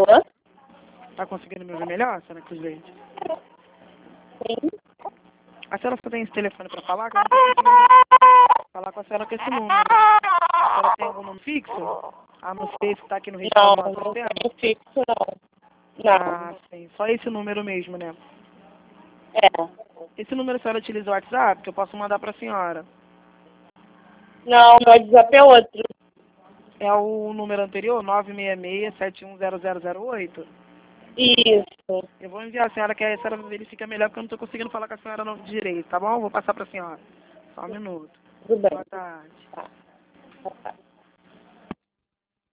Alô? Tá conseguindo me ouvir melhor, senhora Cruzleide? Sim. A senhora só tem esse telefone para falar? Que eu não tô conseguindo falar com a senhora com esse número. A senhora tem algum número fixo? Ah, não sei se tá aqui no registro do nosso Não sistema. tem fixo, não. Não. Ah, sim. Só esse número mesmo, né? É. Esse número a senhora utiliza o WhatsApp, que eu posso mandar para a senhora. Não, meu WhatsApp é outro. É o número anterior, 966-710008? Isso. Eu vou enviar a senhora, que a senhora verifica melhor, porque eu não estou conseguindo falar com a senhora no direito, tá bom? Vou passar para a senhora. Só um minuto. Tudo bem. Boa tarde. Tá. Tá.